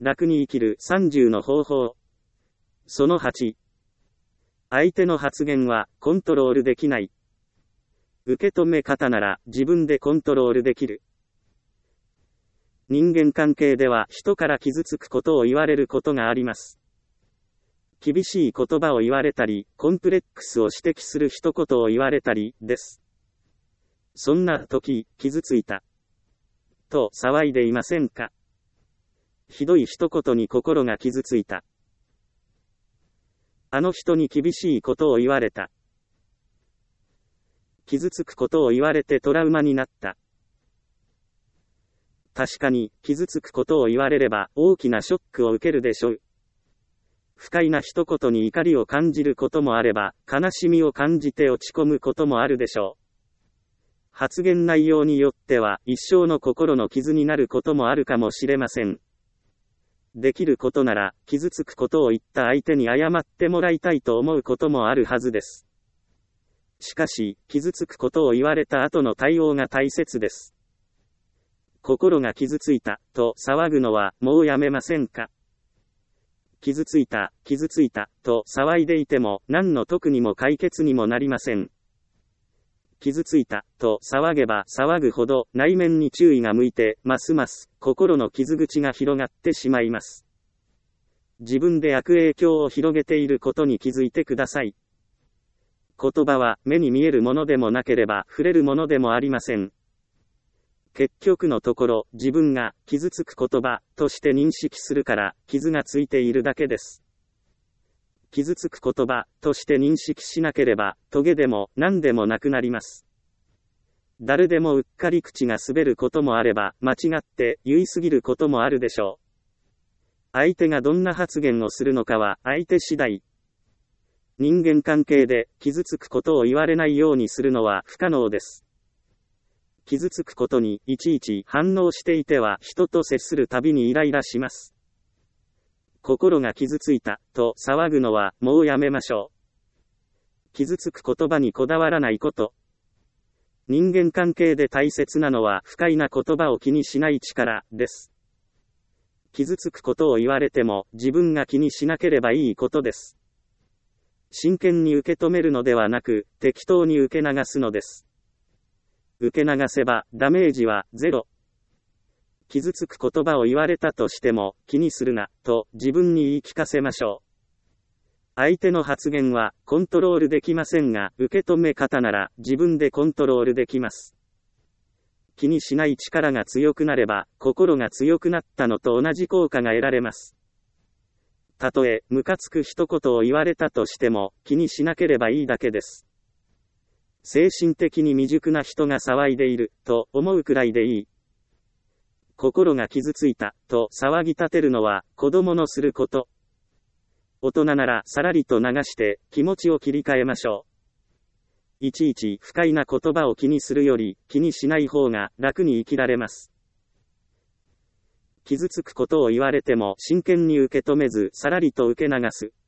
楽に生きる30の方法。その8。相手の発言はコントロールできない。受け止め方なら自分でコントロールできる。人間関係では人から傷つくことを言われることがあります。厳しい言葉を言われたり、コンプレックスを指摘する一言を言われたりです。そんな時、傷ついたと騒いでいませんか？ひどい一言に心が傷ついた。あの人に厳しいことを言われた。傷つくことを言われてトラウマになった。確かに、傷つくことを言われれば大きなショックを受けるでしょう。不快な一言に怒りを感じることもあれば、悲しみを感じて落ち込むこともあるでしょう。発言内容によっては、一生の心の傷になることもあるかもしれません。できることなら、傷つくことを言った相手に謝ってもらいたいと思うこともあるはずです。しかし、傷つくことを言われた後の対応が大切です。心が傷ついた、と騒ぐのは、もうやめませんか？傷ついた、と騒いでいても、何の得にも解決にもなりません。傷ついた、と騒げば騒ぐほど、内面に注意が向いて、ますます、心の傷口が広がってしまいます。自分で悪影響を広げていることに気づいてください。言葉は、目に見えるものでもなければ、触れるものでもありません。結局のところ、自分が傷つく言葉として認識するから、傷がついているだけです。傷つく言葉として認識しなければ、トゲでも何でもなくなります。誰でもうっかり口が滑ることもあれば、間違って言い過ぎることもあるでしょう。相手がどんな発言をするのかは相手次第。人間関係で傷つくことを言われないようにするのは不可能です。傷つくことにいちいち反応していては人と接するたびにイライラします。心が傷ついたと騒ぐのはもうやめましょう。傷つく言葉にこだわらないこと。人間関係で大切なのは不快な言葉を気にしない力です。傷つくことを言われても自分が気にしなければいいことです。真剣に受け止めるのではなく適当に受け流すのです。受け流せばダメージはゼロ。傷つく言葉を言われたとしても気にするなと自分に言い聞かせましょう。相手の発言はコントロールできませんが、受け止め方なら自分でコントロールできます。気にしない力が強くなれば心が強くなったのと同じ効果が得られます。たとえムカつく一言を言われたとしても気にしなければいいだけです。精神的に未熟な人が騒いでいると思うくらいでいい。心が傷ついたと騒ぎ立てるのは子供のすること。大人ならさらりと流して気持ちを切り替えましょう。いちいち不快な言葉を気にするより気にしない方が楽に生きられます。傷つくことを言われても真剣に受け止めずさらりと受け流す。